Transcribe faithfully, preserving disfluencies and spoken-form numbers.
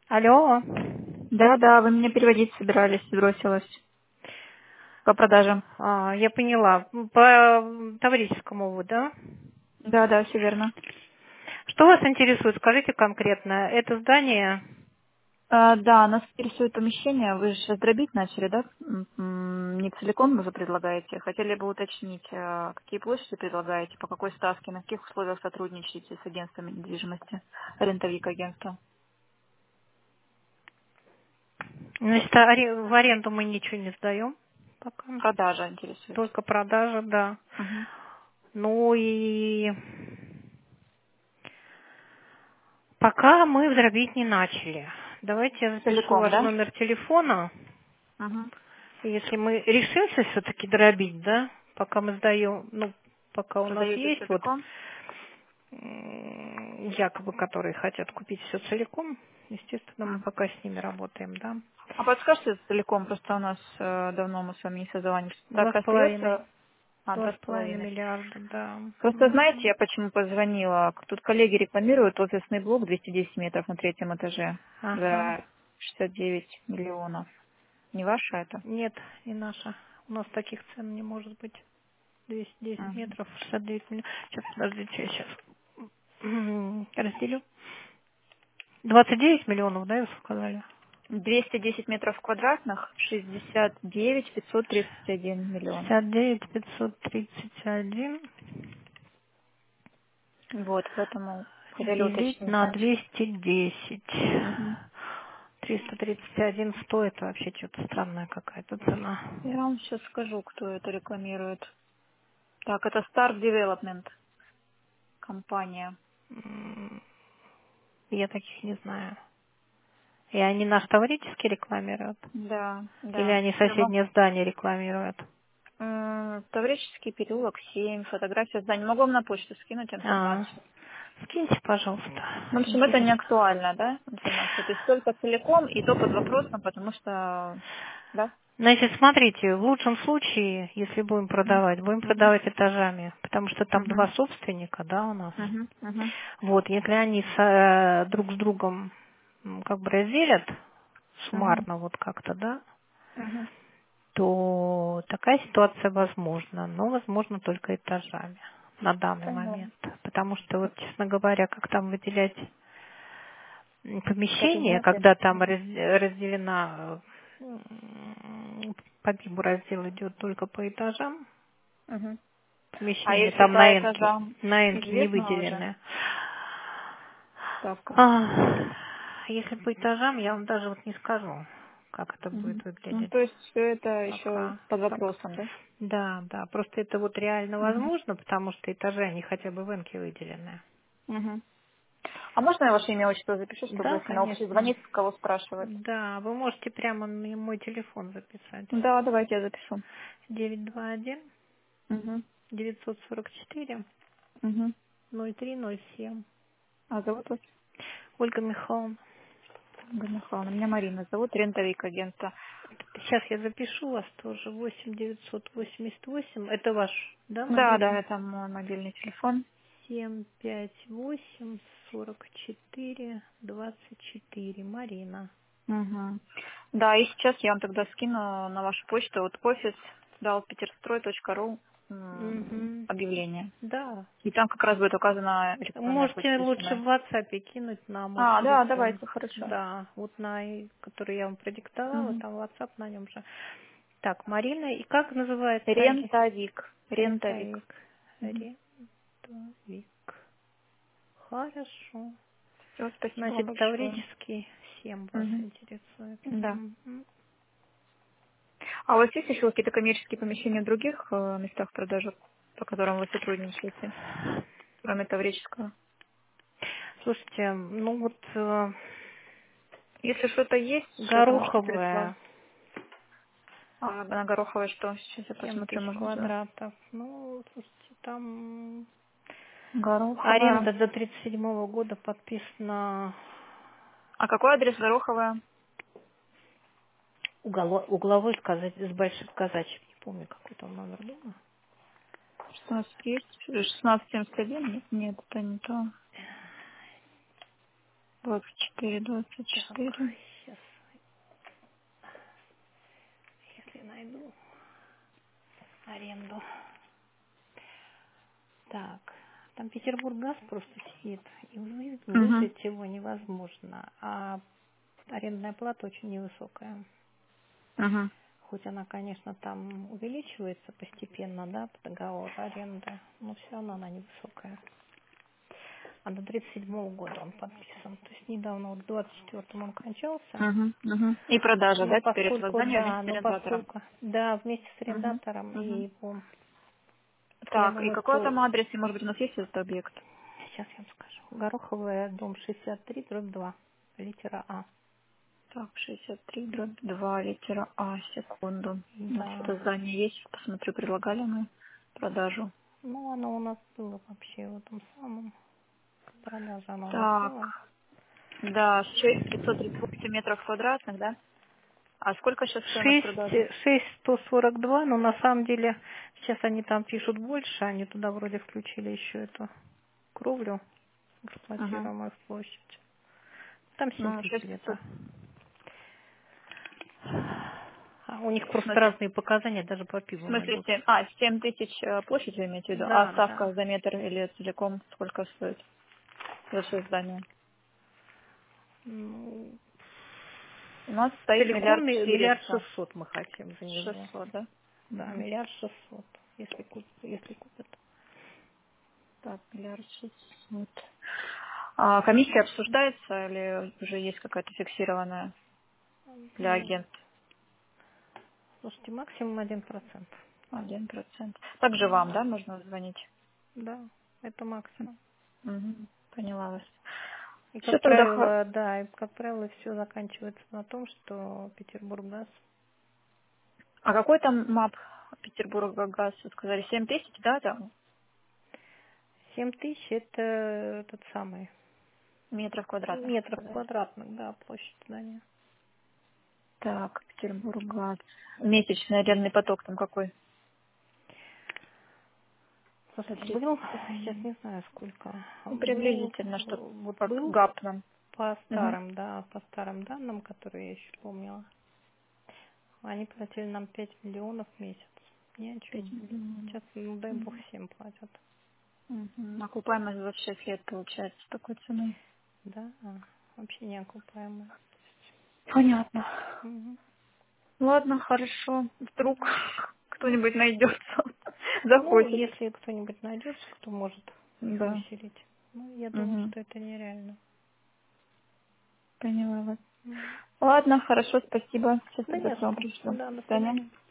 Алло. Да, да, вы меня переводить собирались, бросилась по продажам. А, я поняла. По Таврическому вы, да? Да, да, все верно. Что вас интересует? Скажите конкретно. Это здание? А, да, нас интересует помещение. Вы же дробить начали, да? М, м, Не целиком вы же предлагаете. Хотели бы уточнить, а, какие площади предлагаете, по какой ставке, на каких условиях сотрудничаете с агентствами недвижимости, рентовик агентства. Значит, аре- в аренду мы ничего не сдаем пока. Продажа интересует. Только продажа, да. Мгм. Ну и пока мы дробить не начали. Давайте я запишу Целиком, ваш да? номер телефона. Мгм. Если мы решимся все-таки дробить, да, пока мы сдаем, ну, пока у нас Продаете есть вот целиком? м, якобы, которые хотят купить все целиком, естественно, мы Мгм. пока с ними работаем, да. А подскажите целиком, просто у нас э, давно мы с вами не созванивались. Два Так с половиной, остается? А, два два с с половиной половиной. миллиарда, да. Просто знаете, Мгм. я почему позвонила? Тут коллеги рекламируют офисный блок двести десять метров на третьем этаже Ага. за шестьдесят девять миллионов. Не ваше это? Нет, не наша. У нас таких цен не может быть. двести десять Мгм. метров, шестьдесят девять миллионов. Сейчас, подождите, я сейчас разделю. двадцать девять миллионов, да, вы сказали? двести десять метров квадратных, шестьдесят девять пятьсот тридцать один миллион. шестьдесят девять пятьсот тридцать один Вот, поэтому хотели делить уточнить, на значит. двести десять. Мгм. триста тридцать один стоит вообще что-то странная какая-то цена. Я вам сейчас скажу, кто это рекламирует. Так, это Star Development компания. М, Я таких не знаю. И они наш таврический рекламируют? Да, Или да. они Я могу соседнее здание рекламируют? М, Таврический переулок семь, фотография здания. Могу вам на почту скинуть А, информацию. скиньте, пожалуйста. Ну, в общем, это не Интересно. актуальна, да, информация? То есть только целиком и то под вопросом, потому что, да? Значит, смотрите, в лучшем случае, если будем Мгм. продавать, будем Мгм. продавать этажами, потому что там два Мгм. собственника, да, у нас. Мгм. Мгм. Вот, если они с, э, друг с другом м, как бы разделят Мгм. суммарно вот как-то, да, Мгм. то такая ситуация возможна, но возможно только этажами на данный Поняла. момент. Потому что, вот, честно говоря, как там выделять м, помещение, Кабинеты. когда там раз- разделена э, м, по БИБу раздел идет только по этажам, Мгм. А помещение если там по на энке, этажам на энке не известно уже выделенное. ставка? А, Если по этажам, я вам даже вот не скажу, как это будет Мгм. Ну, выглядеть то есть все это еще пока. под пока. вопросом, да? Да, да, просто это вот реально Мгм. возможно, потому что этажи, они хотя бы в энке выделены. Мгм. А можно я ваше имя, отчество запишу, чтобы Да, если на общий конечно. звонит, кого спрашивать? Да, вы можете прямо на мой телефон записать. Да, давайте я запишу. девять два один Угу. девятьсот сорок четыре Угу. ноль три ноль семь. А зовут вас? Ольга Михайловна. Ольга Михайловна. Меня Марина зовут, рентовик агентства. Сейчас я запишу вас тоже. восемь девятьсот восемьдесят восемь. Это ваш, да, Да, да, мобильный? это мой мобильный телефон. семь пять восемь сорок четыре двадцать четыре. Марина. Угу. Да, и сейчас я вам тогда скину на вашу почту вот офис далпетерстрой точка ру м, Угу. объявление. Да. И там как раз будет указана электронная Можете почта лучше СМС. в WhatsApp кинуть на мой А, да, телефон. давайте, хорошо. Да, вот на и- который я вам продиктовала, Угу. там WhatsApp на нем же. Так, Марина, и как называется аги- Рентовик. Рентовик. рентовик? Угу. Рентовик. Хорошо. Все, спасибо вам Значит, большое. таврический семь вас Угу. интересует. Да. Мгм. А у вас есть еще какие-то коммерческие помещения в других э, местах продажи, по которым вы сотрудничаете, кроме Таврического? Слушайте, ну вот э, Если что-то есть, что-то можете прислать. гороховая А на Гороховой что? Сейчас я семь посмотрю, тысяч может быть. квадратов. Ну, слушайте, там Гороховая. аренда до тридцать седьмого года подписана. А какой адрес Гороховая? Уголо- угловой сказать с большим казачьим. Не помню, какой там номер дома. шестнадцать есть? шестнадцать семьдесят один? Нет, нет, это не то. двадцать четыре, двадцать Так, четыре. сейчас, если найду аренду. Так, там Петербурггаз просто сидит, и вы- Угу. выжить его невозможно, а арендная плата очень невысокая. Угу. Хоть она, конечно, там увеличивается постепенно, да, по договору аренды, но все равно она невысокая. А до тридцать седьмого года он подписан. То есть недавно, вот в двадцать четвёртом он кончался. Угу. Угу. И продажа, Но да, теперь этого поскольку, здания да, вместе с но арендатором. поскольку, да, вместе с Угу. арендатором Угу. и по, я Так, и думаю, какой что там адрес, и, может быть, у нас есть этот объект? сейчас я вам скажу. Гороховая, дом шестьдесят три, дробь два, литера А. Так, шестьдесят три, дробь два, литера А, секунду. У нас Да. это здание есть, посмотрю, предлагали мы продажу. Ну, оно у нас было вообще в этом самом продаже, оно у нас было. Так, да, шесть пятьсот тридцать восемь метров квадратных, да? А сколько сейчас стоимость продажи? Шесть, шесть сто сорок два, но на самом деле сейчас они там пишут больше, они туда вроде включили еще эту кровлю, Угу. эксплуатируемую в площадь. Там семь Ну, тысяч шесть где-то. пятьсот. А у них В просто смысле, разные показания, даже по в пивам смысле идут. семь, а, семь тысяч э, площадь вы имеете в виду? А Да, ставка да. за метр или целиком сколько стоит за все здание? Ну, У нас стоит целиком миллиард ми- миллиард четыреста. шестьсот мы хотим за него. Шестьсот, да? Да, Мгм. миллиард шестьсот, если купят, если купят. Так, миллиард шестьсот. А комиссия обсуждается или уже есть какая-то фиксированная для Ну, агентств? слушайте, максимум один процент. Один процент. Также вам, да, можно звонить? Да, это максимум. Мгм. Поняла вас. И, Все как тогда... хо- правило, да, и, как правило, все заканчивается на том, что Петербурггаз А какой там мап Петербурга газ? Вы сказали семь тысяч, да, там семь тысяч это этот самый метров квадратных, вы метров сказали. квадратных, да, площадь здания. Так, Петербурггаз. Месячный арендный поток там какой? За Слушайте, тридцать был, сейчас дней. не знаю сколько, Ну, был, приблизительно, что вот как был гап нам. по Угу. старым, да, по старым данным, которые я еще помнила, они платили нам пять миллионов в месяц. Ни о пять чем. миллионов. Сейчас, ну дай бог, всем платят. Угу. Окупаемость двадцать шесть лет получается с такой ценой. Да, вообще неокупаемые. Понятно. Мгм. Ладно, хорошо. Вдруг Мгм. Ну, кто-нибудь найдется, ну, захочет. если кто-нибудь найдется, кто может их Да. усилить. Ну, я думаю, Угу. что это нереально. Поняла вас. Мгм. Ладно, хорошо, спасибо. Сейчас Да тогда не к за вам что. пришлю. Да, До до свидания. свидания.